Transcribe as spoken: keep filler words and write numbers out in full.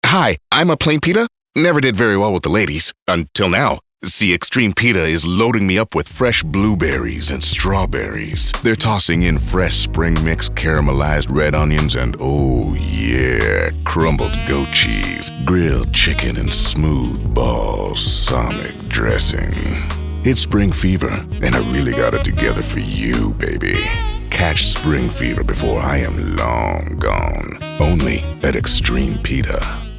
Hi, I'm a plain pita. Never did very well with the ladies. Until now. See, Extreme Pita is loading me up with fresh blueberries and strawberries. They're tossing in fresh spring mix caramelized red onions and, oh yeah, crumbled goat cheese, grilled chicken, and smooth balsamic dressing. It's spring fever, and I really got it together for you, baby. Catch spring fever before I am long gone. Only at Extreme Pita.